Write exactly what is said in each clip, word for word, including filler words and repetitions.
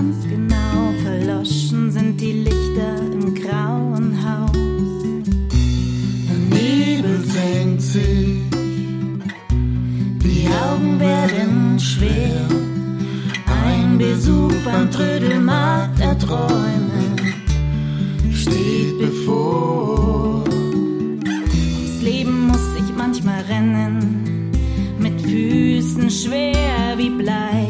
ganz genau, verloschen sind die Lichter im grauen Haus. Der Nebel senkt sich, die Augen werden schwer. Ein Besuch beim Trödelmarkt der Träume steht bevor. Ums Leben muss ich manchmal rennen, mit Füßen schwer wie Blei.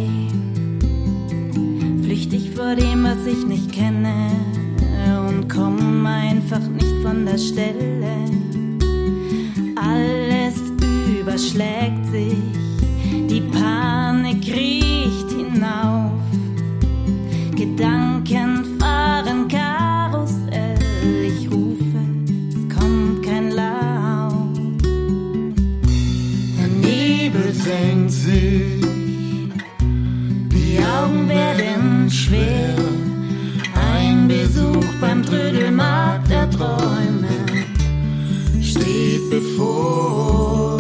Flüchtig vor dem, was ich nicht kenne, und komm einfach nicht von der Stelle. Alles überschlägt sich, die Panik riecht hinauf. Gedanken fahren Karussell, ich rufe, es kommt kein Laut. Der Nebel senkt sich, die Augen werden schwer. Ein Besuch beim Trödelmarkt der Träume steht bevor.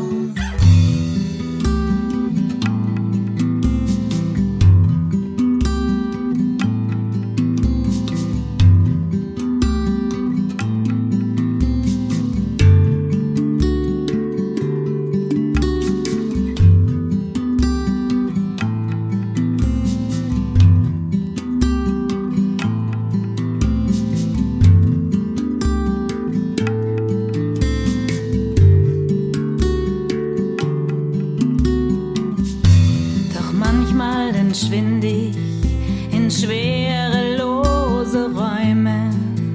Schwindig in schwerelose Räume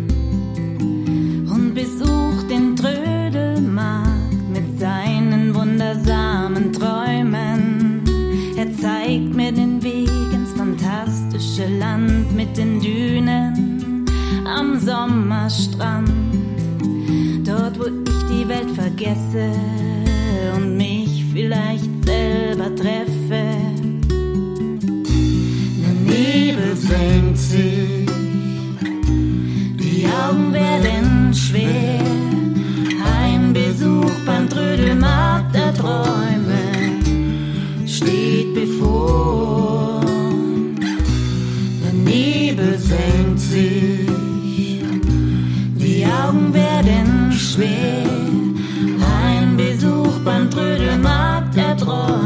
und besuch den Trödelmarkt mit seinen wundersamen Träumen. Er zeigt mir den Weg ins fantastische Land mit den Dünen am Sommerstrand. Dort, wo ich die Welt vergesse und mich vielleicht selber treffe. Nebel senkt sich, die Augen werden schwer. Ein Besuch beim Trödelmarkt der Träume steht bevor. Der Nebel senkt sich, die Augen werden schwer. Ein Besuch beim Trödelmarkt der Träume